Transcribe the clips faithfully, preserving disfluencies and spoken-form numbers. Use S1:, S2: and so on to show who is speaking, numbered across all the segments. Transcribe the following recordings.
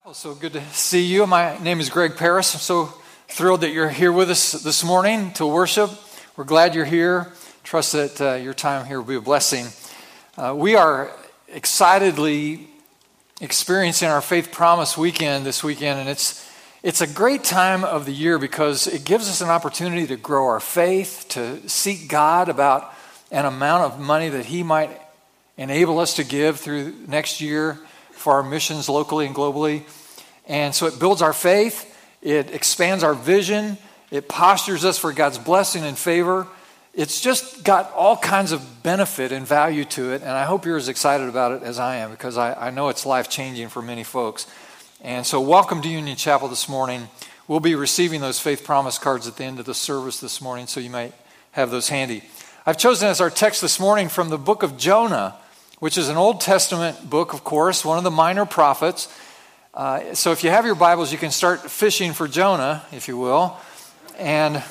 S1: So good to see you. My name is Greg Paris. I'm so thrilled that you're here with us this morning to worship. We're glad you're here. Trust that uh, your time here will be a blessing. Uh, we are excitedly experiencing our Faith Promise weekend this weekend, and it's it's a great time of the year because it gives us an opportunity to grow our faith, to seek God about an amount of money that He might enable us to give through next year for our missions locally and globally. And so it builds our faith, it expands our vision, it postures us for God's blessing and favor. It's just got all kinds of benefit and value to it, and I hope you're as excited about it as I am, because I, I know it's life-changing for many folks. And so welcome to Union Chapel this morning. We'll be receiving those Faith Promise cards at the end of the service this morning, so you might have those handy. I've chosen as our text this morning from the book of Jonah, which is an Old Testament book, of course, one of the minor prophets. Uh, so if you have your Bibles, you can start fishing for Jonah, if you will. And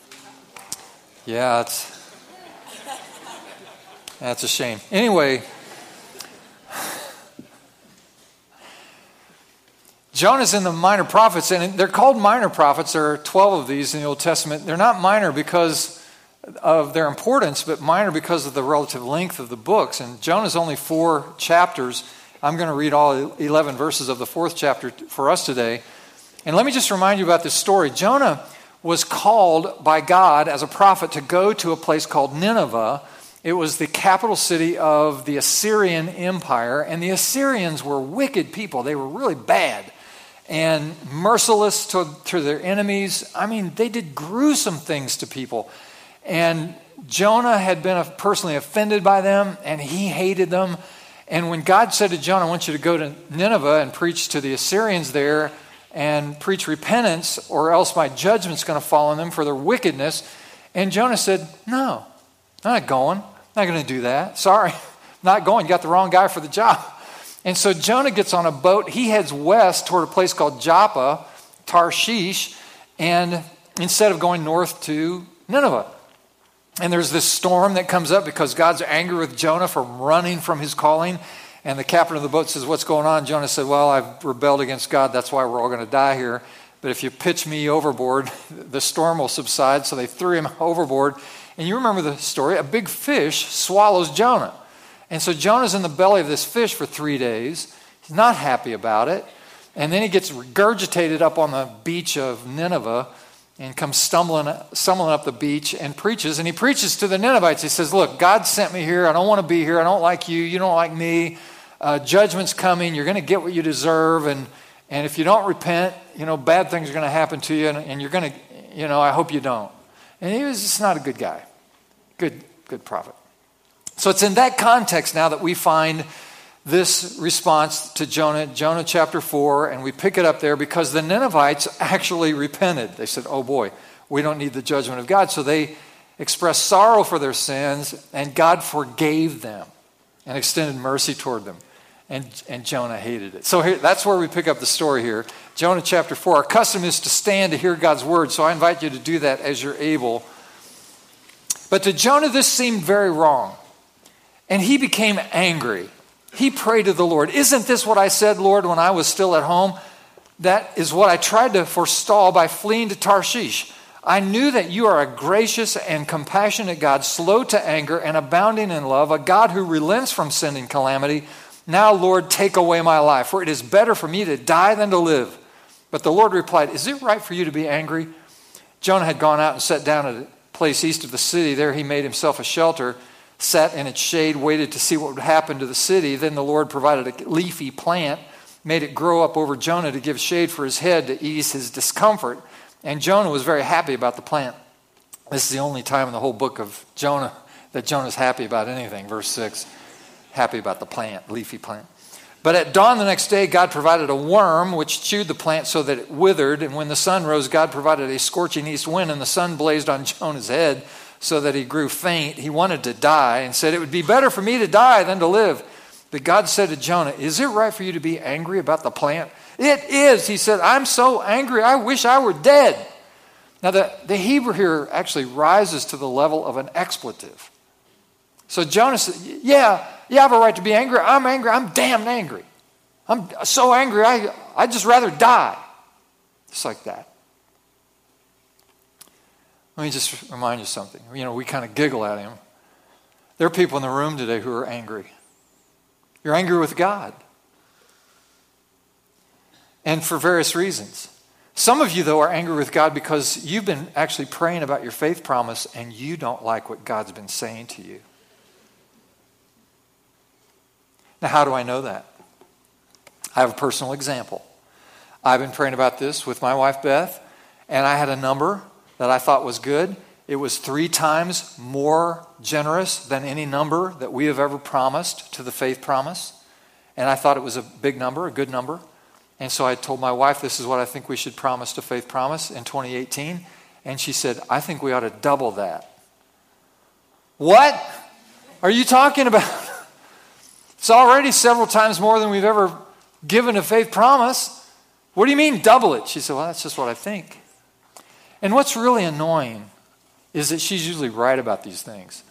S1: yeah, it's that's a shame. Anyway, Jonah's in the minor prophets, and they're called minor prophets. There are twelve of these in the Old Testament. They're not minor because of their importance, but minor because of the relative length of the books. And Jonah's only four chapters. I'm going to read all eleven verses of the fourth chapter for us today. And let me just remind you about this story. Jonah was called by God as a prophet to go to a place called Nineveh. It was the capital city of the Assyrian Empire, and the Assyrians were wicked people. They were really bad and merciless to, to their enemies. I mean, they did gruesome things to people. And Jonah had been personally offended by them, and he hated them. And when God said to Jonah, I want you to go to Nineveh and preach to the Assyrians there and preach repentance, or else my judgment's going to fall on them for their wickedness. And Jonah said, no, I'm not going. I'm not going to do that. Sorry, not going. You got the wrong guy for the job. And so Jonah gets on a boat. He heads west toward a place called Joppa, Tarshish, and instead of going north to Nineveh. And there's this storm that comes up because God's angry with Jonah for running from his calling. And the captain of the boat says, what's going on? Jonah said, well, I've rebelled against God. That's why we're all going to die here. But if you pitch me overboard, the storm will subside. So they threw him overboard. And you remember the story. A big fish swallows Jonah. And so Jonah's in the belly of this fish for three days. He's not happy about it. And then he gets regurgitated up on the beach of Nineveh and comes stumbling, stumbling up the beach and preaches. And he preaches to the Ninevites. He says, look, God sent me here. I don't want to be here. I don't like you. You don't like me. Uh, judgment's coming. You're going to get what you deserve. And, and if you don't repent, you know, bad things are going to happen to you. And, and you're going to, you know, I hope you don't. And he was just not a good guy. Good, good prophet. So it's in that context now that we find this response to Jonah, Jonah chapter four, and we pick it up there because the Ninevites actually repented. They said, oh boy, we don't need the judgment of God. So they expressed sorrow for their sins, and God forgave them and extended mercy toward them. And, and Jonah hated it. So here, that's where we pick up the story here. Jonah chapter four. Our custom is to stand to hear God's word, so I invite you to do that as you're able. But to Jonah, this seemed very wrong. And he became angry. He prayed to the Lord. Isn't this what I said, Lord, when I was still at home? That is what I tried to forestall by fleeing to Tarshish. I knew that you are a gracious and compassionate God, slow to anger and abounding in love, a God who relents from sending calamity. Now, Lord, take away my life, for it is better for me to die than to live. But the Lord replied, is it right for you to be angry? Jonah had gone out and sat down at a place east of the city. There he made himself a shelter, sat in its shade, waited to see what would happen to the city. Then the Lord provided a leafy plant, made it grow up over Jonah to give shade for his head to ease his discomfort. And Jonah was very happy about the plant. This is the only time in the whole book of Jonah that Jonah's happy about anything. Verse six, happy about the plant, leafy plant. But at dawn the next day, God provided a worm which chewed the plant so that it withered. And when the sun rose, God provided a scorching east wind, and the sun blazed on Jonah's head, so that he grew faint. He wanted to die and said, it would be better for me to die than to live. But God said to Jonah, is it right for you to be angry about the plant? It is. He said, I'm so angry, I wish I were dead. Now, the, the Hebrew here actually rises to the level of an expletive. So Jonah said, yeah, yeah, I have a right to be angry. I'm angry. I'm damn angry. I'm so angry, I, I'd just rather die. Just like that. Let me just remind you something. You know, we kind of giggle at him. There are people in the room today who are angry. You're angry with God. And for various reasons. Some of you, though, are angry with God because you've been actually praying about your faith promise and you don't like what God's been saying to you. Now, how do I know that? I have a personal example. I've been praying about this with my wife, Beth, and I had a number that I thought was good. It was three times more generous than any number that we have ever promised to the faith promise. And I thought it was a big number, a good number. And so I told my wife, this is what I think we should promise to faith promise in twenty eighteen. And she said, I think we ought to double that. What are you talking about? It's already several times more than we've ever given a faith promise. What do you mean double it? She said, well, that's just what I think. And what's really annoying is that she's usually right about these things.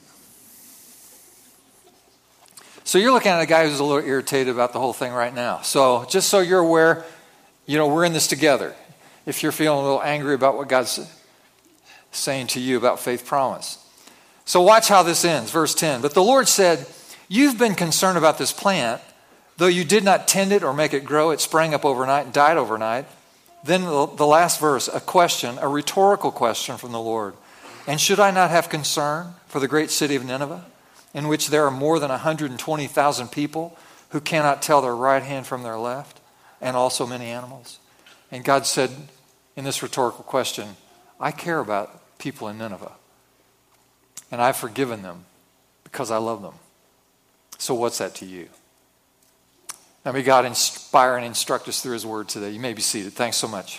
S1: So you're looking at a guy who's a little irritated about the whole thing right now. So just so you're aware, you know, we're in this together. If you're feeling a little angry about what God's saying to you about faith promise. So watch how this ends. Verse ten. But the Lord said, you've been concerned about this plant, though you did not tend it or make it grow. It sprang up overnight and died overnight. Then the last verse, a question, a rhetorical question from the Lord. And should I not have concern for the great city of Nineveh, in which there are more than one hundred twenty thousand people who cannot tell their right hand from their left, and also many animals? And God said in this rhetorical question, I care about people in Nineveh, and I've forgiven them because I love them. So what's that to you? Now may God inspire and instruct us through his word today. You may be seated. Thanks so much.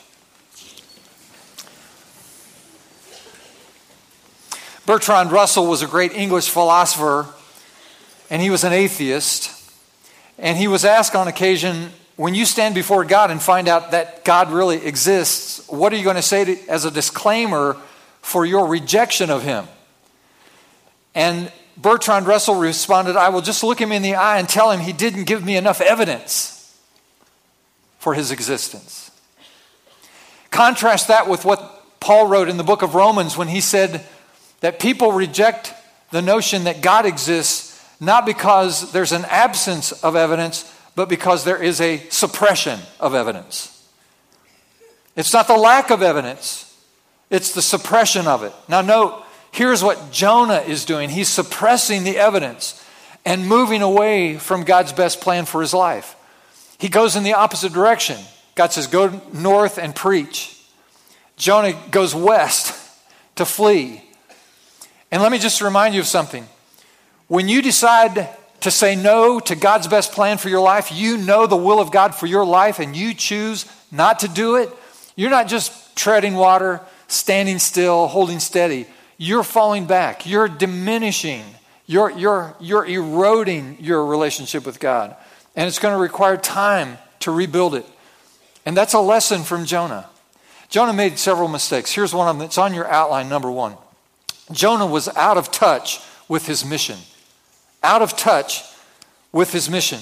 S1: Bertrand Russell was a great English philosopher, and he was an atheist. And he was asked on occasion, when you stand before God and find out that God really exists, what are you going to say to, as a disclaimer for your rejection of him? And Bertrand Russell responded, I will just look him in the eye and tell him he didn't give me enough evidence for his existence. Contrast that with what Paul wrote in the book of Romans when he said that people reject the notion that God exists not because there's an absence of evidence, but because there is a suppression of evidence. It's not the lack of evidence, it's the suppression of it. Now note, here's what Jonah is doing. He's suppressing the evidence and moving away from God's best plan for his life. He goes in the opposite direction. God says, go north and preach. Jonah goes west to flee. And let me just remind you of something. When you decide to say no to God's best plan for your life, you know the will of God for your life, and you choose not to do it, you're not just treading water, standing still, holding steady. You're falling back. You're diminishing. You're, you're, you're eroding your relationship with God. And it's going to require time to rebuild it. And that's a lesson from Jonah. Jonah made several mistakes. Here's one of them. It's on your outline, number one. Jonah was out of touch with his mission. Out of touch with his mission.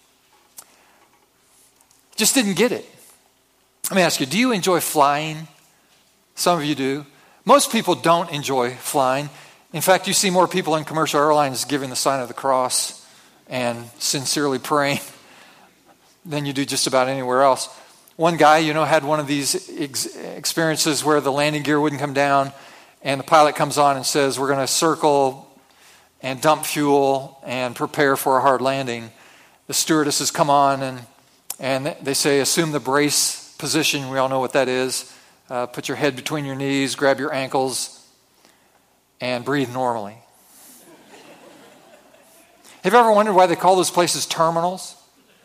S1: Just didn't get it. Let me ask you, do you enjoy flying? Some of you do. Most people don't enjoy flying. In fact, you see more people in commercial airlines giving the sign of the cross and sincerely praying than you do just about anywhere else. One guy, you know, had one of these ex- experiences where the landing gear wouldn't come down, and the pilot comes on and says, we're going to circle and dump fuel and prepare for a hard landing. The stewardesses come on and, and they say, assume the brace position. We all know what that is. Uh, put your head between your knees, grab your ankles, and breathe normally. Have you ever wondered why they call those places terminals?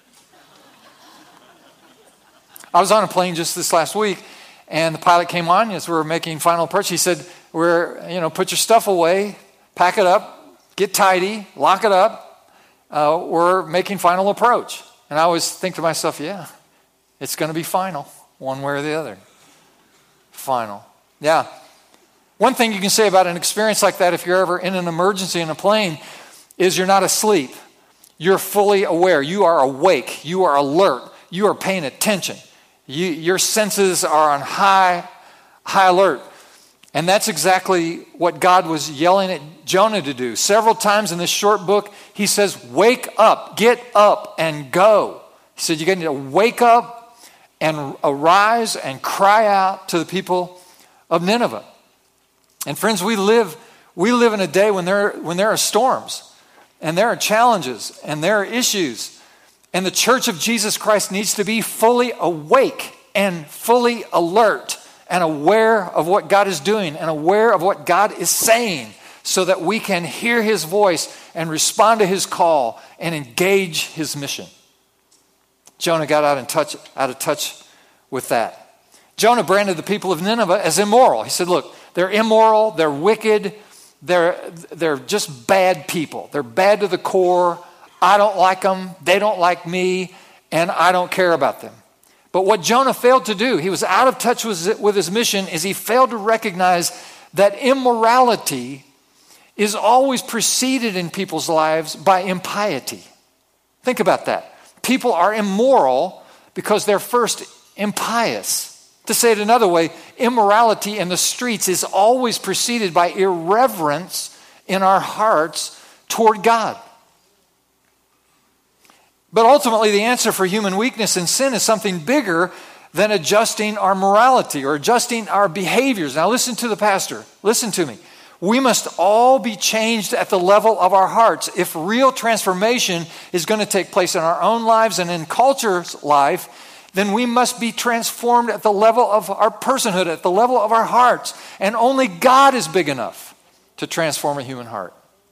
S1: I was on a plane just this last week, and the pilot came on as we were making final approach. He said, "We're, you know, put your stuff away, pack it up, get tidy, lock it up. Uh, we're making final approach." And I always think to myself, yeah, it's going to be final, one way or the other. Final. Yeah. One thing you can say about an experience like that, if you're ever in an emergency in a plane, is you're not asleep. You're fully aware. You are awake. You are alert. you are paying attention. You, your senses are on high, high alert. And that's exactly what God was yelling at Jonah to do. Several times in this short book, he says, wake up, get up and go. He said, you need to wake up and arise and cry out to the people of Nineveh. And friends, we live we live in a day when there when there are storms and there are challenges and there are issues. And the church of Jesus Christ needs to be fully awake and fully alert and aware of what God is doing and aware of what God is saying so that we can hear his voice and respond to his call and engage his mission. Jonah got out, in touch, out of touch with that. Jonah branded the people of Nineveh as immoral. He said, look, they're immoral, they're wicked, they're, they're just bad people. They're bad to the core. I don't like them, they don't like me, and I don't care about them. But what Jonah failed to do, he was out of touch with, with his mission, is he failed to recognize that immorality is always preceded in people's lives by impiety. Think about that. People are immoral because they're first impious. To say it another way, immorality in the streets is always preceded by irreverence in our hearts toward God. But ultimately, the answer for human weakness and sin is something bigger than adjusting our morality or adjusting our behaviors. Now listen to the pastor. Listen to me. We must all be changed at the level of our hearts. If real transformation is going to take place in our own lives and in culture's life, then we must be transformed at the level of our personhood, at the level of our hearts. And only God is big enough to transform a human heart.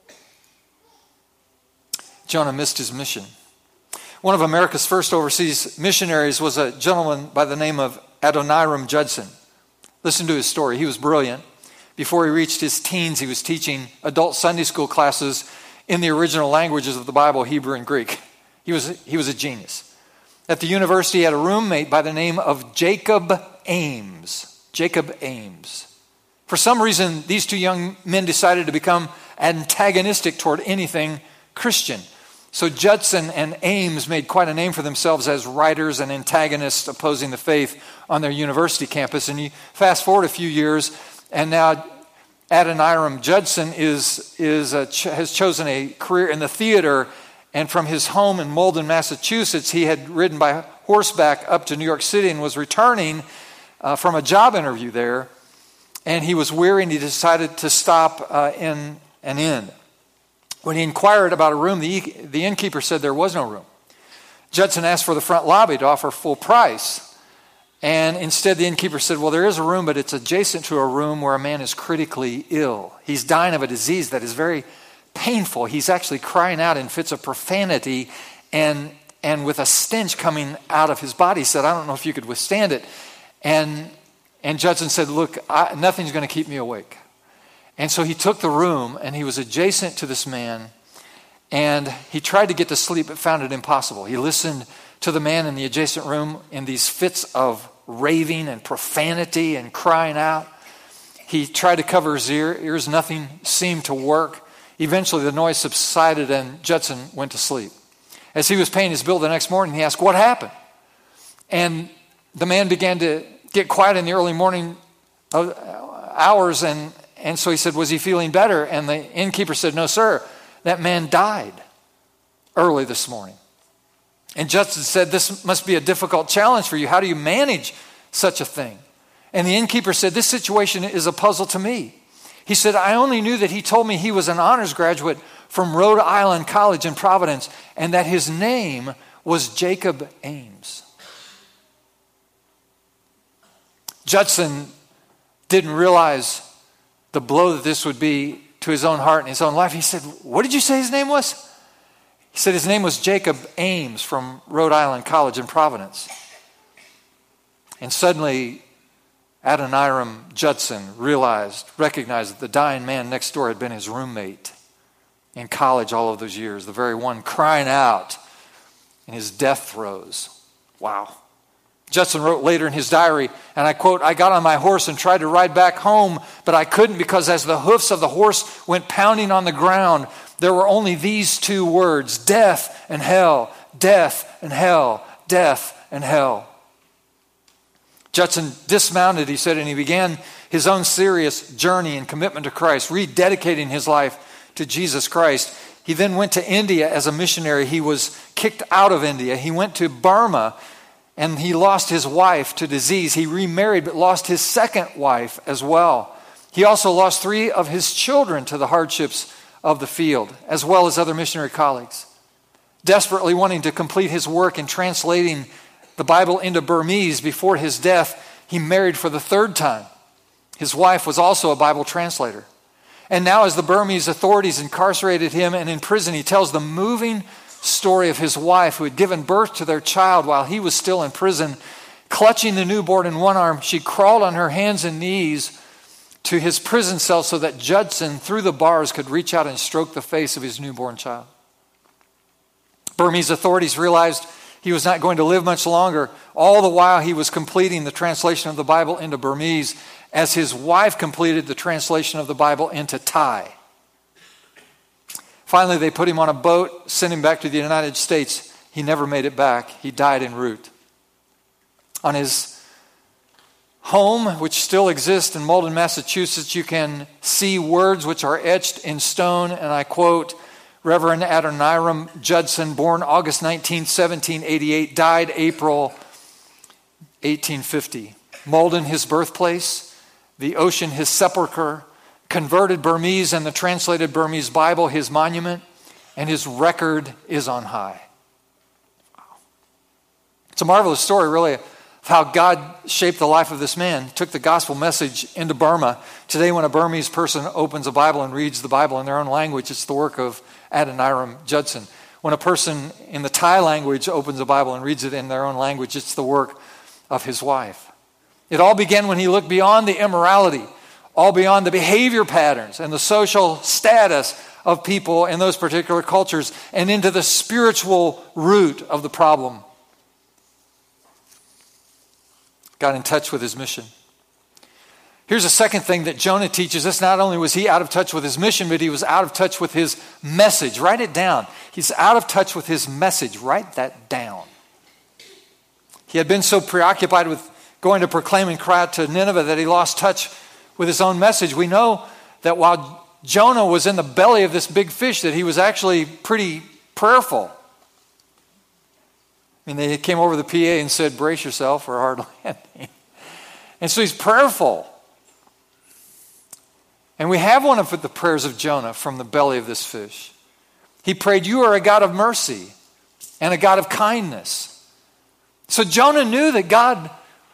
S1: Jonah missed his mission. One of America's first overseas missionaries was a gentleman by the name of Adoniram Judson. Listen to his story. He was brilliant. Before he reached his teens, he was teaching adult Sunday school classes in the original languages of the Bible, Hebrew and Greek. He was, he was a genius. At the university, he had a roommate by the name of Jacob Ames. Jacob Ames. For some reason, these two young men decided to become antagonistic toward anything Christian. So Judson and Ames made quite a name for themselves as writers and antagonists opposing the faith on their university campus. And you fast forward a few years, and now Adoniram Judson is, is a, has chosen a career in the theater. And from his home in Malden, Massachusetts, he had ridden by horseback up to New York City and was returning uh, from a job interview there. And he was weary and he decided to stop uh, in an inn. When he inquired about a room, the, the innkeeper said there was no room. Judson asked for the front lobby to offer full price. And instead the innkeeper said, well, there is a room, but it's adjacent to a room where a man is critically ill. He's dying of a disease that is very painful. He's actually crying out in fits of profanity and, and with a stench coming out of his body. He said, I don't know if you could withstand it. And, and Judson said, look, I, nothing's going to keep me awake. And so he took the room, and he was adjacent to this man, and he tried to get to sleep, but found it impossible. He listened to the man in the adjacent room in these fits of raving and profanity and crying out. He tried to cover his ear, ears. Nothing seemed to work. Eventually, the noise subsided, and Judson went to sleep. As he was paying his bill the next morning, he asked, what happened? And the man began to get quiet in the early morning hours, and And so he said, was he feeling better? And the innkeeper said, no, sir, that man died early this morning. And Judson said, this must be a difficult challenge for you. How do you manage such a thing? And the innkeeper said, this situation is a puzzle to me. He said, I only knew that he told me he was an honors graduate from Rhode Island College in Providence and that his name was Jacob Ames. Judson didn't realize the blow that this would be to his own heart and his own life. He said, what did you say his name was? He said his name was Jacob Ames from Rhode Island College in Providence. And suddenly, Adoniram Judson realized, recognized that the dying man next door had been his roommate in college all of those years, the very one crying out in his death throes. Wow. Judson wrote later in his diary, and I quote, I got on my horse and tried to ride back home, but I couldn't because as the hoofs of the horse went pounding on the ground, there were only these two words, death and hell, death and hell, death, and hell. Judson dismounted, he said, and he began his own serious journey and commitment to Christ, rededicating his life to Jesus Christ. He then went to India as a missionary. He was kicked out of India. He went to Burma, and he lost his wife to disease. He remarried, but lost his second wife as well. He also lost three of his children to the hardships of the field, as well as other missionary colleagues. Desperately wanting to complete his work in translating the Bible into Burmese before his death, he married for the third time. His wife was also a Bible translator. And now as the Burmese authorities incarcerated him and in prison, he tells the moving story of his wife who had given birth to their child while he was still in prison. Clutching the newborn in one arm, she crawled on her hands and knees to his prison cell so that Judson, through the bars, could reach out and stroke the face of his newborn child. Burmese authorities realized he was not going to live much longer. All the while he was completing the translation of the Bible into Burmese as his wife completed the translation of the Bible into Thai. Finally, they put him on a boat, sent him back to the United States. He never made it back. He died en route. On his home, which still exists in Malden, Massachusetts, you can see words which are etched in stone, and I quote, Reverend Adoniram Judson, born August nineteenth, seventeen eighty-eight, died April eighteen fifty. Malden, his birthplace, the ocean, his sepulcher, converted Burmese and the translated Burmese Bible, his monument, and his record is on high. It's a marvelous story, really, of how God shaped the life of this man, took the gospel message into Burma. Today, when a Burmese person opens a Bible and reads the Bible in their own language, it's the work of Adoniram Judson. When a person in the Thai language opens a Bible and reads it in their own language, it's the work of his wife. It all began when he looked beyond the immorality, all beyond the behavior patterns and the social status of people in those particular cultures, and into the spiritual root of the problem. Got in touch with his mission. Here's a second thing that Jonah teaches us. Not only was he out of touch with his mission, but he was out of touch with his message. Write it down. He's out of touch with his message. Write that down. He had been so preoccupied with going to proclaim and cry out to Nineveh that he lost touch with his own message. We know that while Jonah was in the belly of this big fish, that he was actually pretty prayerful. I mean, they came over the P A and said, brace yourself for a hard landing. And so he's prayerful. And we have one of the prayers of Jonah from the belly of this fish. He prayed, you are a God of mercy and a God of kindness. So Jonah knew that God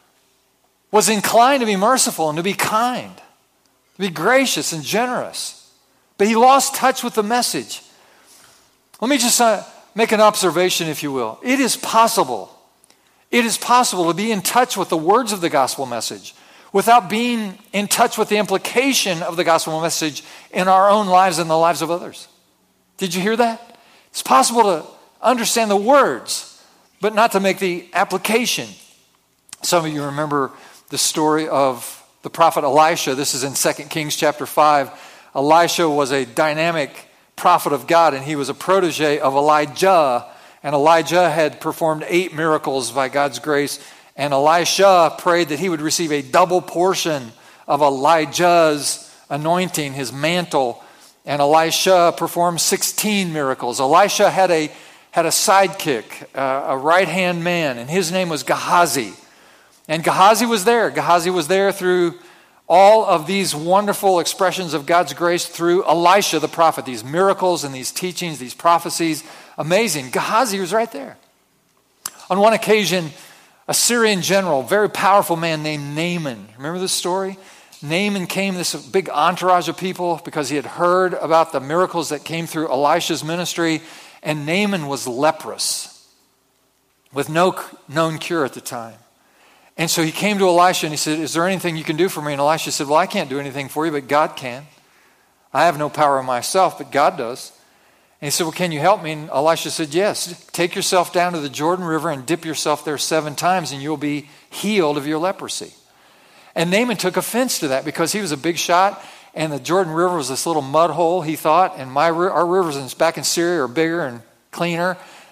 S1: was inclined to be merciful and to be kind, to be gracious and generous. But he lost touch with the message. Let me just uh, make an observation, if you will. It is possible, it is possible to be in touch with the words of the gospel message without being in touch with the implication of the gospel message in our own lives and the lives of others. Did you hear that? It's possible to understand the words, but not to make the application. Some of you remember the story of the prophet Elisha. This is in Second Kings chapter five. Elisha was a dynamic prophet of God, and he was a protege of Elijah. And Elijah had performed eight miracles by God's grace. And Elisha prayed that he would receive a double portion of Elijah's anointing, his mantle. And Elisha performed sixteen miracles. Elisha had a had a sidekick, uh, a right-hand man, and his name was Gehazi. And Gehazi was there. Gehazi was there through all of these wonderful expressions of God's grace through Elisha the prophet, these miracles and these teachings, these prophecies. Amazing. Gehazi was right there. On one occasion, a Syrian general, very powerful man named Naaman. Remember this story? Naaman came, this big entourage of people, because he had heard about the miracles that came through Elisha's ministry. And Naaman was leprous with no known cure at the time. And so he came to Elisha and he said, is there anything you can do for me? And Elisha said, well, I can't do anything for you, but God can. I have no power in myself, but God does. And he said, well, can you help me? And Elisha said, yes. Take yourself down to the Jordan River and dip yourself there seven times and you'll be healed of your leprosy. And Naaman took offense to that because he was a big shot and the Jordan River was this little mud hole, he thought, and my our rivers back in Syria are bigger and cleaner.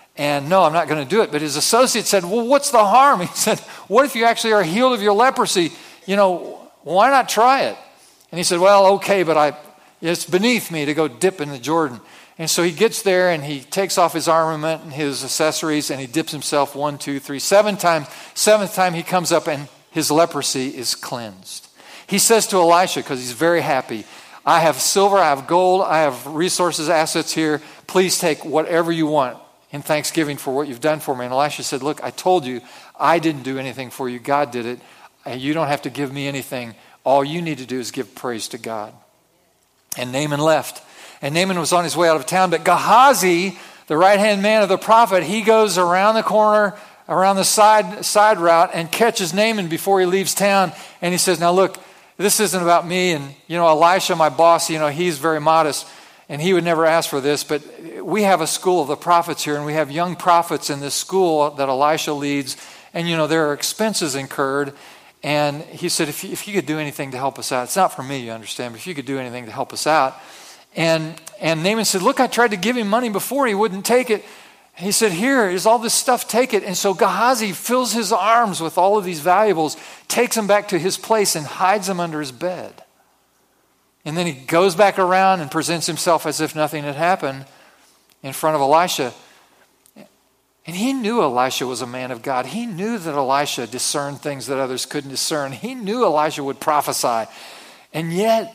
S1: And no, I'm not going to do it. But his associate said, well, what's the harm? He said, what if you actually are healed of your leprosy? You know, why not try it? And he said, well, okay, but I, it's beneath me to go dip in the Jordan. And so he gets there and he takes off his armament and his accessories and he dips himself one, two, three, seven times. Seventh time he comes up and his leprosy is cleansed. He says to Elisha, because he's very happy, I have silver, I have gold, I have resources, assets here. Please take whatever you want in thanksgiving for what you've done for me. And Elisha said, look, I told you, I didn't do anything for you. God did it. And you don't have to give me anything. All you need to do is give praise to God. And Naaman left. And Naaman was on his way out of town. But Gehazi, the right-hand man of the prophet, he goes around the corner, around the side, side route, and catches Naaman before he leaves town. And he says, now look, this isn't about me. And, you know, Elisha, my boss, you know, he's very modest. And he would never ask for this. But we have a school of the prophets here. And we have young prophets in this school that Elisha leads. And, you know, there are expenses incurred. And he said, if you, if you could do anything to help us out, it's not for me, you understand, but if you could do anything to help us out. And and Naaman said, look, I tried to give him money before, he wouldn't take it. He said, here is all this stuff, take it. And so Gehazi fills his arms with all of these valuables, takes them back to his place and hides them under his bed. And then he goes back around and presents himself as if nothing had happened in front of Elisha. And he knew Elisha was a man of God. He knew that Elisha discerned things that others couldn't discern. He knew Elisha would prophesy. And yet,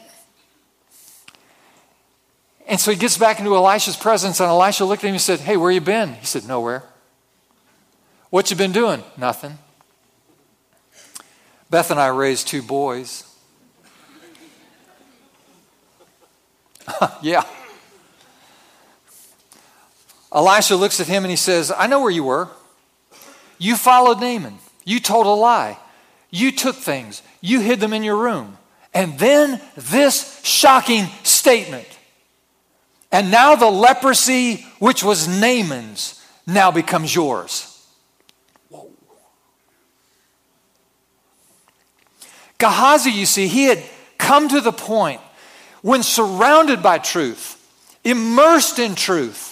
S1: and so he gets back into Elisha's presence, and Elisha looked at him and said, hey, where you been? He said, nowhere. What you been doing? Nothing. Beth and I raised two boys. Yeah. Elisha looks at him and he says, I know where you were. You followed Naaman. You told a lie. You took things. You hid them in your room. And then this shocking statement. And now the leprosy, which was Naaman's, now becomes yours. Whoa. Gehazi, you see, he had come to the point when surrounded by truth, immersed in truth,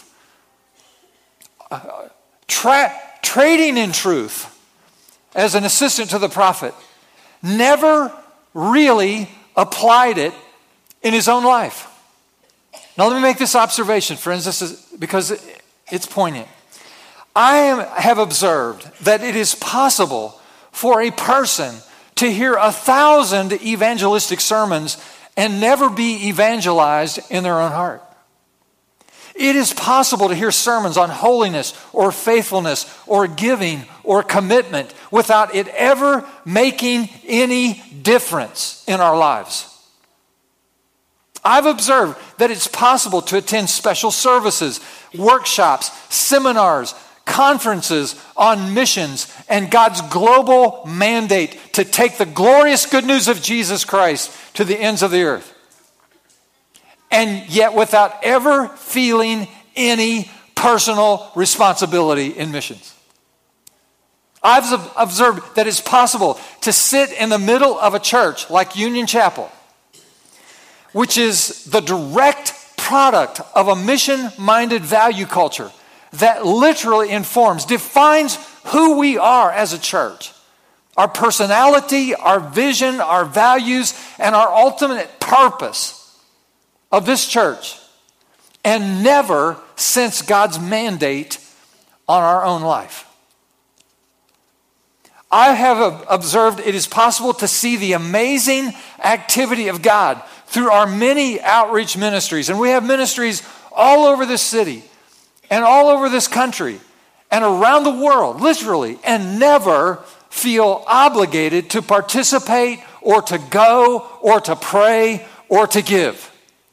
S1: uh, tra- trading in truth as an assistant to the prophet, never really applied it in his own life. Now let me make this observation, friends, this is because it's poignant. I am, have observed that it is possible for a person to hear a thousand evangelistic sermons and never be evangelized in their own heart. It is possible to hear sermons on holiness or faithfulness or giving or commitment without it ever making any difference in our lives. I've observed that it's possible to attend special services, workshops, seminars, conferences on missions and God's global mandate to take the glorious good news of Jesus Christ to the ends of the earth. And yet without ever feeling any personal responsibility in missions. I've observed that it's possible to sit in the middle of a church like Union Chapel, which is the direct product of a mission-minded value culture that literally informs, defines who we are as a church. Our personality, our vision, our values, and our ultimate purpose of this church, and never sense God's mandate on our own life. I have observed it is possible to see the amazing activity of God through our many outreach ministries. And we have ministries all over this city and all over this country and around the world, literally, and never feel obligated to participate or to go or to pray or to give.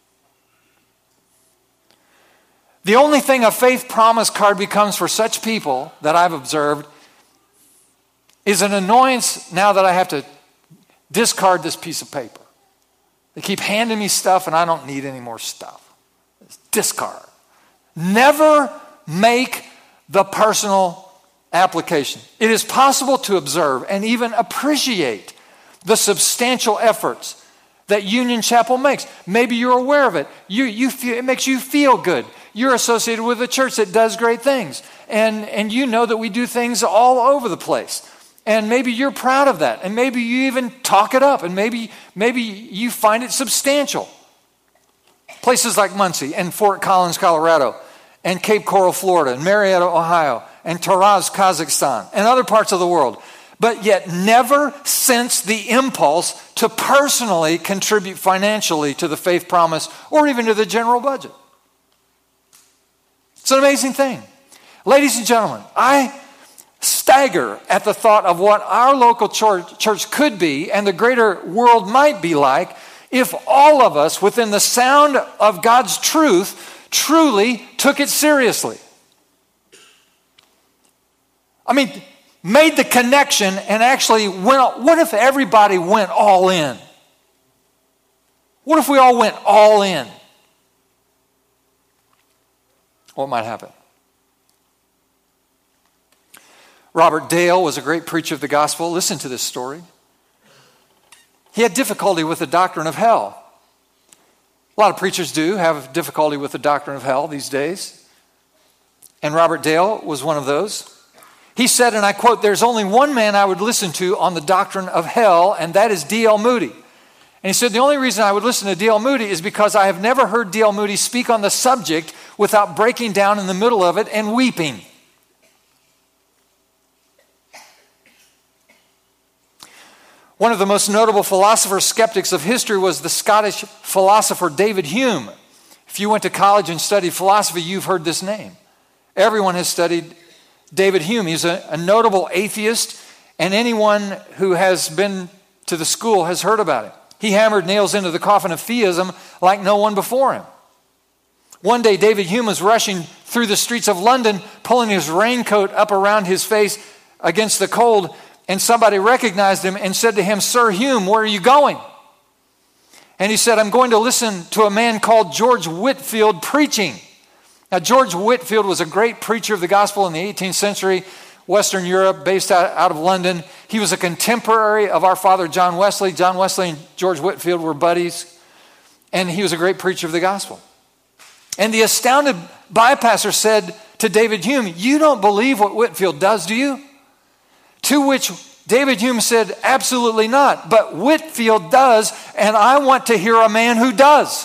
S1: The only thing a faith promise card becomes for such people that I've observed is an annoyance now that I have to discard this piece of paper. They keep handing me stuff and I don't need any more stuff. It's discard. Never make the personal application. It is possible to observe and even appreciate the substantial efforts that Union Chapel makes. Maybe you're aware of it. You, you feel, it makes you feel good. You're associated with a church that does great things. and, and you know that we do things all over the place. And maybe you're proud of that. And maybe you even talk it up. And maybe, maybe you find it substantial. Places like Muncie and Fort Collins, Colorado, and Cape Coral, Florida, and Marietta, Ohio, and Taraz, Kazakhstan, and other parts of the world. But yet never sense the impulse to personally contribute financially to the faith promise or even to the general budget. It's an amazing thing. Ladies and gentlemen, I stagger at the thought of what our local church, church could be and the greater world might be like if all of us, within the sound of God's truth, truly took it seriously. I mean, made the connection and actually went, what if everybody went all in? What if we all went all in? What might happen? Robert Dale was a great preacher of the gospel. Listen to this story. He had difficulty with the doctrine of hell. A lot of preachers do have difficulty with the doctrine of hell these days. And Robert Dale was one of those. He said, and I quote, "There's only one man I would listen to on the doctrine of hell, and that is D L Moody." And he said, the only reason I would listen to D L Moody is because I have never heard D L Moody speak on the subject without breaking down in the middle of it and weeping. One of the most notable philosopher skeptics of history was the Scottish philosopher David Hume. If you went to college and studied philosophy, you've heard this name. Everyone has studied David Hume. He's a, a notable atheist, and anyone who has been to the school has heard about him. He hammered nails into the coffin of theism like no one before him. One day, David Hume was rushing through the streets of London, pulling his raincoat up around his face against the cold, and somebody recognized him and said to him, "Sir Hume, where are you going?" And he said, "I'm going to listen to a man called George Whitefield preaching." Now, George Whitefield was a great preacher of the gospel in the eighteenth century, Western Europe, based out, out of London. He was a contemporary of our father, John Wesley. John Wesley and George Whitefield were buddies, and he was a great preacher of the gospel. And the astounded bypasser said to David Hume, "You don't believe what Whitefield does, do you?" To which David Hume said, "Absolutely not. But Whitefield does, and I want to hear a man who does."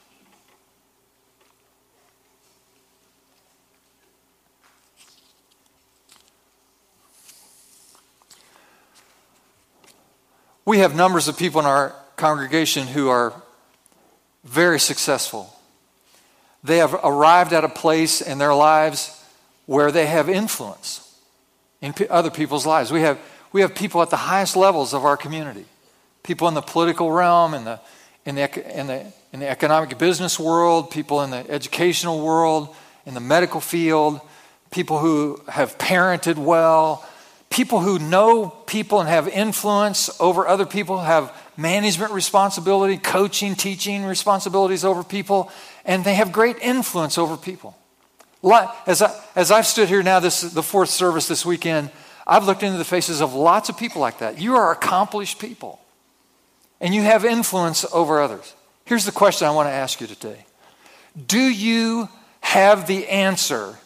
S1: We have numbers of people in our congregation who are very successful. They have arrived at a place in their lives where they have influence in other people's lives. We have we have people at the highest levels of our community, people in the political realm, in the in the in the in the economic business world, people in the educational world, in the medical field, people who have parented well, people who know people and have influence over other people, have management responsibility, coaching, teaching responsibilities over people, and they have great influence over people. As, I, as I've stood here now, this the fourth service this weekend, I've looked into the faces of lots of people like that. You are accomplished people, and you have influence over others. Here's the question I want to ask you today. Do you have the answer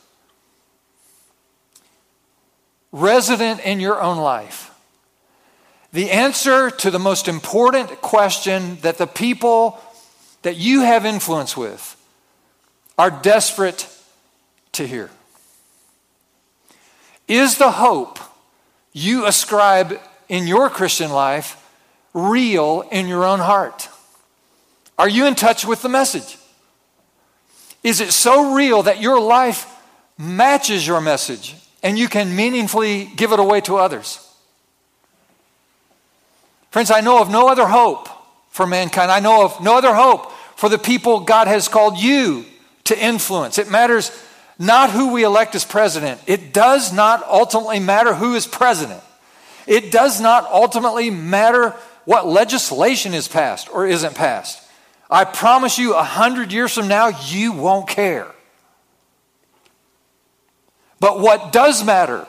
S1: resident in your own life? The answer to the most important question that the people that you have influence with are desperate to hear. Is the hope you ascribe in your Christian life real in your own heart? Are you in touch with the message? Is it so real that your life matches your message and you can meaningfully give it away to others? Friends, I know of no other hope for mankind. I know of no other hope for the people God has called you to influence. It matters not who we elect as president. It does not ultimately matter who is president. It does not ultimately matter what legislation is passed or isn't passed. I promise you, a hundred years from now, you won't care. But what does matter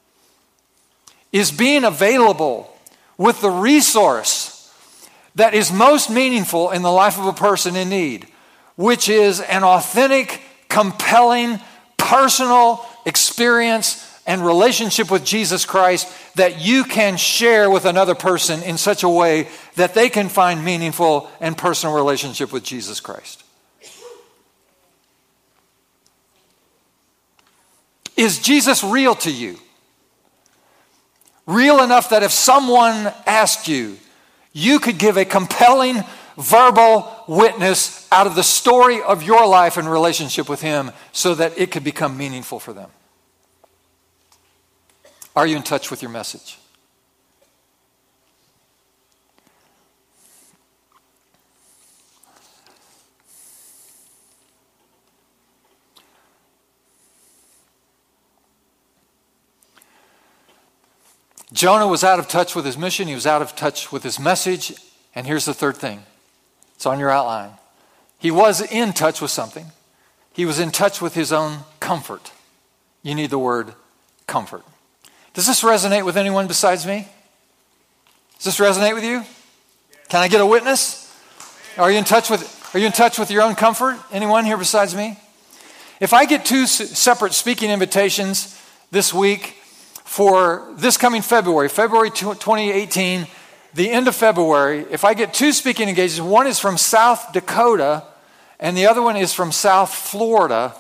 S1: is being available with the resource that is most meaningful in the life of a person in need, which is an authentic, compelling, personal, experience and relationship with Jesus Christ that you can share with another person in such a way that they can find meaningful and personal relationship with Jesus Christ. Is Jesus real to you? Real enough that if someone asked you, you could give a compelling verbal witness out of the story of your life and relationship with him so that it could become meaningful for them? Are you in touch with your message? Jonah was out of touch with his mission. He was out of touch with his message. And here's the third thing. It's on your outline. He was in touch with something. He was in touch with his own comfort. You need the word comfort. Does this resonate with anyone besides me? Does this resonate with you? Can I get a witness? Are you in touch with, are you in touch with your own comfort? Anyone here besides me? If I get two separate speaking invitations this week for this coming February, February twenty eighteen, the end of February, if I get two speaking engagements, one is from South Dakota and the other one is from South Florida,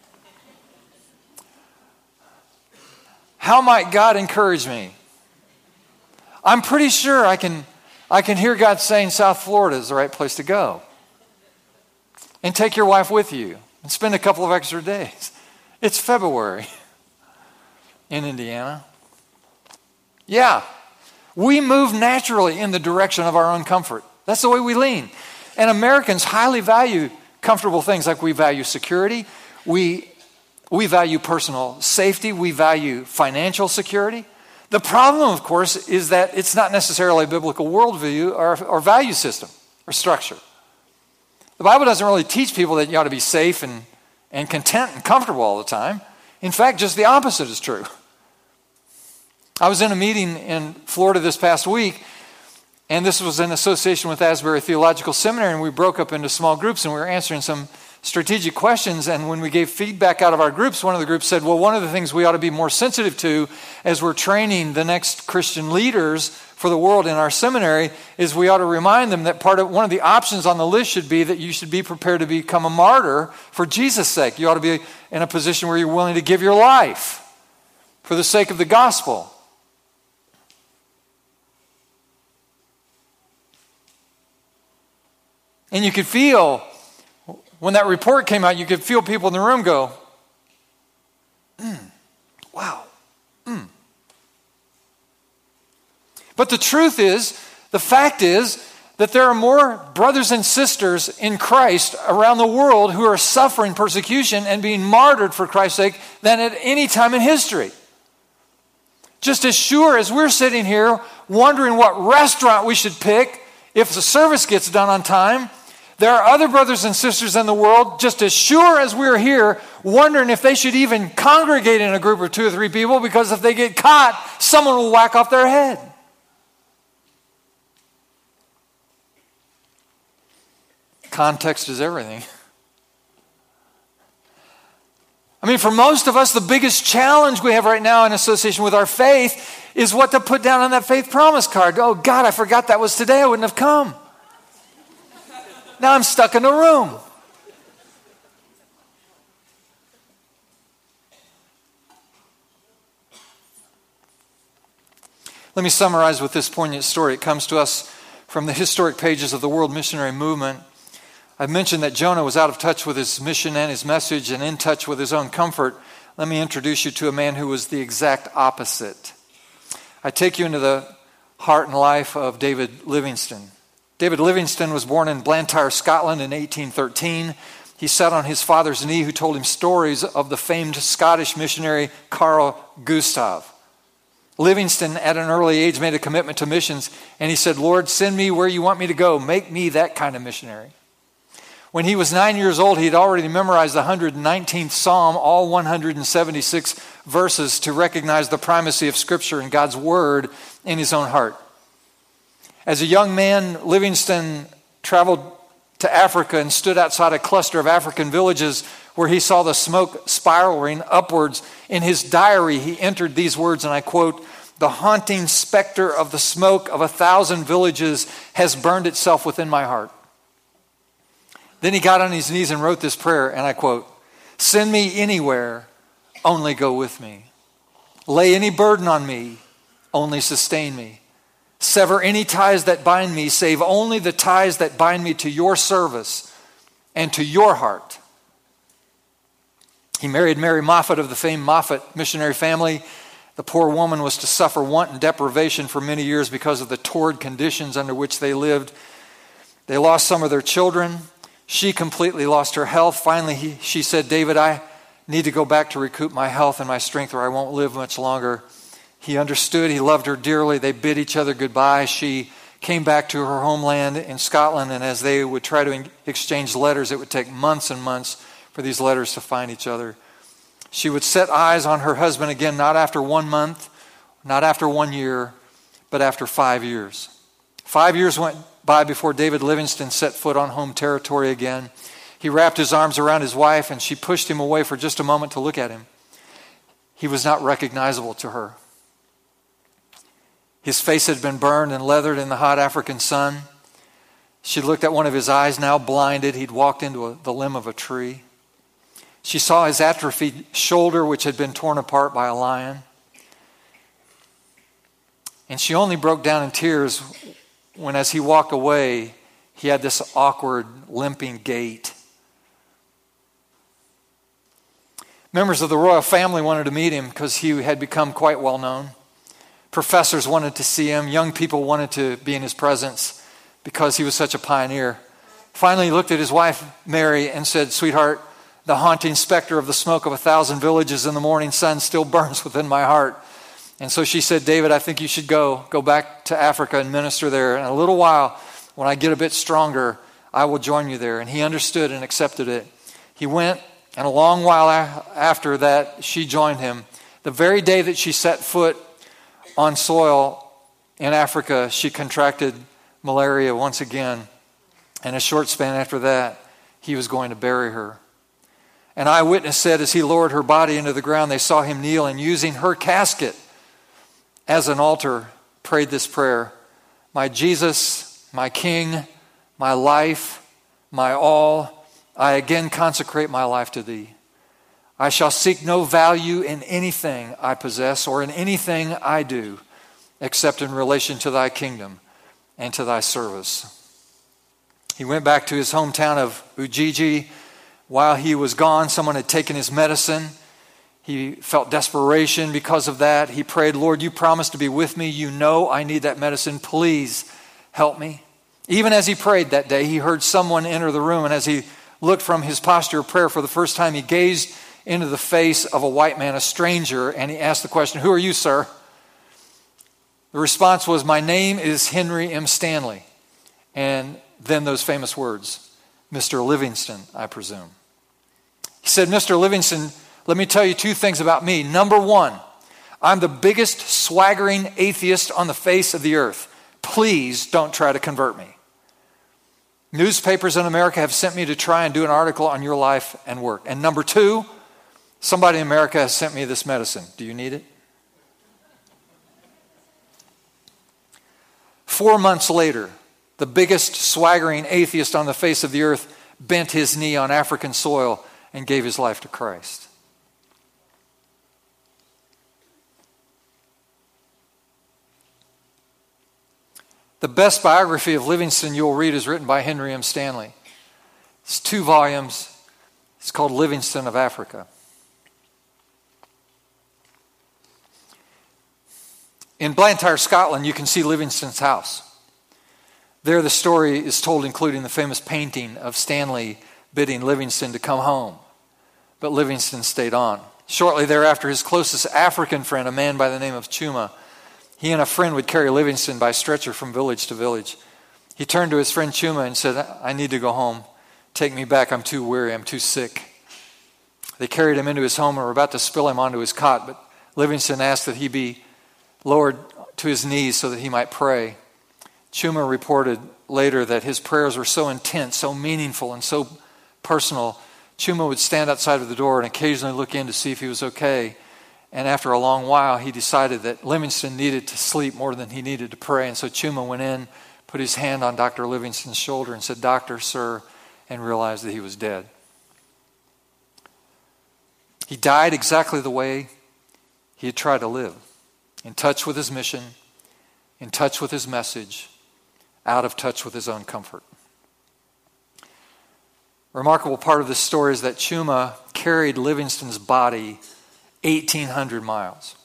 S1: how might God encourage me? I'm pretty sure I can, I can hear God saying South Florida is the right place to go. And take your wife with you and spend a couple of extra days. It's February in Indiana. Yeah, we move naturally in the direction of our own comfort. That's the way we lean. And Americans highly value comfortable things like we value security. We We value personal safety. We value financial security. The problem, of course, is that it's not necessarily a biblical worldview or, or value system or structure. The Bible doesn't really teach people that you ought to be safe and, and content and comfortable all the time. In fact, just the opposite is true. I was in a meeting in Florida this past week, and this was in association with Asbury Theological Seminary, and we broke up into small groups, and we were answering some strategic questions. And when we gave feedback out of our groups, one of the groups said, well, one of the things we ought to be more sensitive to as we're training the next Christian leaders for the world in our seminary is we ought to remind them that part of one of the options on the list should be that you should be prepared to become a martyr for Jesus' sake. You ought to be in a position where you're willing to give your life for the sake of the gospel. And you could feel, when that report came out, you could feel people in the room go, mm, wow. Mm. But the truth is, the fact is, that there are more brothers and sisters in Christ around the world who are suffering persecution and being martyred for Christ's sake than at any time in history. Just as sure as we're sitting here wondering what restaurant we should pick if the service gets done on time, there are other brothers and sisters in the world, just as sure as we're here, wondering if they should even congregate in a group of two or three people, because if they get caught, someone will whack off their head. Context is everything. I mean, for most of us, the biggest challenge we have right now in association with our faith is what to put down on that faith promise card. Oh, God, I forgot that was today. I wouldn't have come. Now I'm stuck in a room. Let me summarize with this poignant story. It comes to us from the historic pages of the World Missionary Movement. I've mentioned that Jonah was out of touch with his mission and his message and in touch with his own comfort. Let me introduce you to a man who was the exact opposite. I take you into the heart and life of David Livingstone. David Livingstone was born in Blantyre, Scotland in eighteen thirteen. He sat on his father's knee, who told him stories of the famed Scottish missionary Carl Gustav. Livingstone, at an early age, made a commitment to missions, and he said, Lord, send me where you want me to go. Make me that kind of missionary. When he was nine years old, he had already memorized the one hundred nineteenth Psalm, all one hundred seventy-six verses, to recognize the primacy of Scripture and God's Word in his own heart. As a young man, Livingstone traveled to Africa and stood outside a cluster of African villages where he saw the smoke spiraling upwards. In his diary, he entered these words, and I quote, "The haunting specter of the smoke of a thousand villages has burned itself within my heart." Then he got on his knees and wrote this prayer, and I quote, "Send me anywhere, only go with me. Lay any burden on me, only sustain me. Sever any ties that bind me, save only the ties that bind me to your service and to your heart." He married Mary Moffat of the famed Moffat missionary family. The poor woman was to suffer want and deprivation for many years because of the torrid conditions under which they lived. They lost some of their children. She completely lost her health. Finally, he, she said, "David, I need to go back to recoup my health and my strength, or I won't live much longer." He understood. He loved her dearly. They bid each other goodbye. She came back to her homeland in Scotland, and as they would try to exchange letters, it would take months and months for these letters to find each other. She would set eyes on her husband again, not after one month, not after one year, but after five years. Five years went by before David Livingstone set foot on home territory again. He wrapped his arms around his wife, and she pushed him away for just a moment to look at him. He was not recognizable to her. His face had been burned and leathered in the hot African sun. She looked at one of his eyes, now blinded. He'd walked into a, the limb of a tree. She saw his atrophied shoulder, which had been torn apart by a lion. And she only broke down in tears when, as he walked away, he had this awkward, limping gait. Members of the royal family wanted to meet him because he had become quite well known. Professors wanted to see him. Young people wanted to be in his presence because he was such a pioneer. Finally, he looked at his wife, Mary, and said, "Sweetheart, the haunting specter of the smoke of a thousand villages in the morning sun still burns within my heart." And so she said, "David, I think you should go. Go back to Africa and minister there. In a little while, when I get a bit stronger, I will join you there." And he understood and accepted it. He went, and a long while after that, she joined him. The very day that she set foot on soil in Africa, she contracted malaria once again. And a short span after that, he was going to bury her. An eyewitness said as he lowered her body into the ground, they saw him kneel and, using her casket as an altar, prayed this prayer: "My Jesus, my King, my life, my all, I again consecrate my life to thee. I shall seek no value in anything I possess or in anything I do, except in relation to thy kingdom and to thy service." He went back to his hometown of Ujiji. While he was gone, someone had taken his medicine. He felt desperation because of that. He prayed, "Lord, you promised to be with me. You know I need that medicine. Please help me." Even as he prayed that day, he heard someone enter the room, and as he looked from his posture of prayer for the first time, he gazed into the face of a white man, a stranger, and he asked the question, "Who are you, sir?" The response was, "My name is Henry M. Stanley." And then those famous words, "Mister Livingstone, I presume." He said, "Mister Livingstone, let me tell you two things about me. Number one, I'm the biggest swaggering atheist on the face of the earth. Please don't try to convert me. Newspapers in America have sent me to try and do an article on your life and work. And number two, somebody in America has sent me this medicine. Do you need it?" Four months later, the biggest swaggering atheist on the face of the earth bent his knee on African soil and gave his life to Christ. The best biography of Livingstone you'll read is written by Henry M. Stanley. It's two volumes. It's called Livingstone of Africa. In Blantyre, Scotland, you can see Livingstone's house. There the story is told, including the famous painting of Stanley bidding Livingstone to come home. But Livingstone stayed on. Shortly thereafter, his closest African friend, a man by the name of Chuma, he and a friend would carry Livingstone by stretcher from village to village. He turned to his friend Chuma and said, "I need to go home. Take me back. I'm too weary. I'm too sick." They carried him into his home and were about to spill him onto his cot, but Livingstone asked that he be lowered to his knees so that he might pray. Chuma reported later that his prayers were so intense, so meaningful, and so personal Chuma would stand outside of the door and occasionally look in to see if he was okay. And after a long while, he decided that Livingston needed to sleep more than he needed to pray. And so Chuma went in, put his hand on Doctor Livingston's shoulder and said, "Doctor, sir," and realized that he was dead. He died exactly the way he had tried to live, in touch with his mission, in touch with his message, out of touch with his own comfort. A remarkable part of this story is that Chuma carried Livingston's body eighteen hundred miles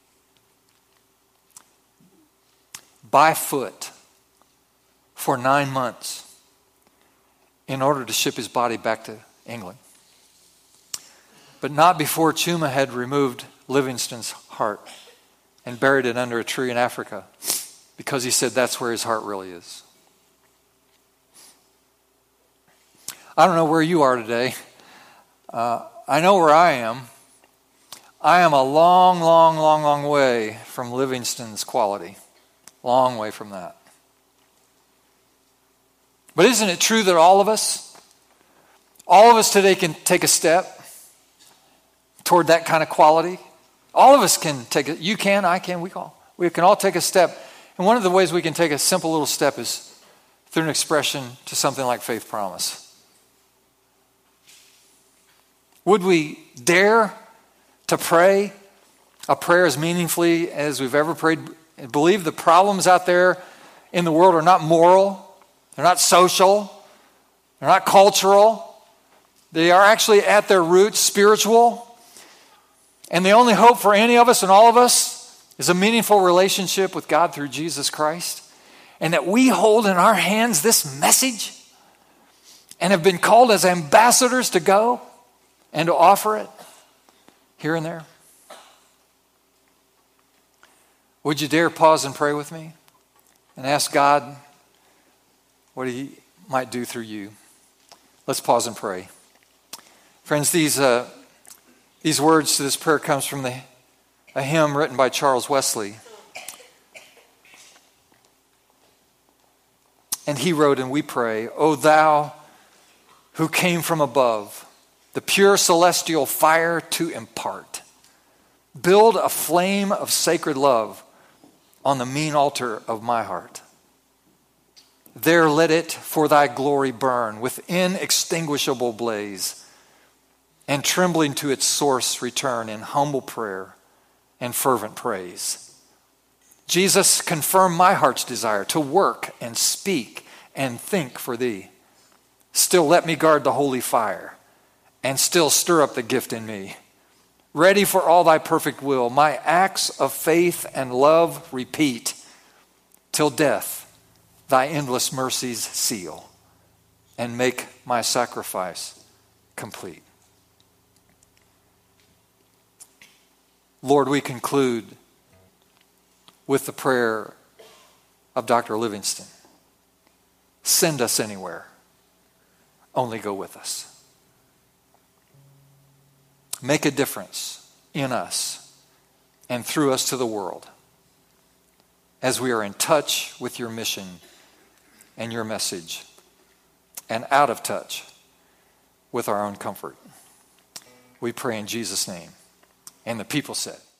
S1: by foot for nine months in order to ship his body back to England. But not before Chuma had removed Livingston's heart and buried it under a tree in Africa, because he said that's where his heart really is. I don't know where you are today. Uh, I know where I am. I am a long, long, long, long way from Livingston's quality. Long way from that. But isn't it true that all of us, all of us today can take a step toward that kind of quality? All of us can take it. You can, I can, we all. We can all take a step. And one of the ways we can take a simple little step is through an expression to something like faith promise. Would we dare to pray a prayer as meaningfully as we've ever prayed? And believe the problems out there in the world are not moral, they're not social, they're not cultural. They are actually at their roots spiritual. And the only hope for any of us and all of us is a meaningful relationship with God through Jesus Christ. And that we hold in our hands this message and have been called as ambassadors to go and to offer it here and there. Would you dare pause and pray with me and ask God what He might do through you? Let's pause and pray. Friends, these uh, these words to this prayer comes from the, a hymn written by Charles Wesley. And he wrote, and we pray, "O thou who came from above, the pure celestial fire to impart, build a flame of sacred love on the mean altar of my heart. There let it for thy glory burn with inextinguishable blaze, and trembling to its source return in humble prayer and fervent praise. Jesus, confirm my heart's desire to work and speak and think for thee. Still let me guard the holy fire, and still stir up the gift in me. Ready for all thy perfect will, my acts of faith and love repeat, till death thy endless mercies seal, and make my sacrifice complete." Lord, we conclude with the prayer of Doctor Livingston. Send us anywhere, only go with us. Make a difference in us and through us to the world as we are in touch with your mission and your message and out of touch with our own comfort. We pray in Jesus' name. And the people said,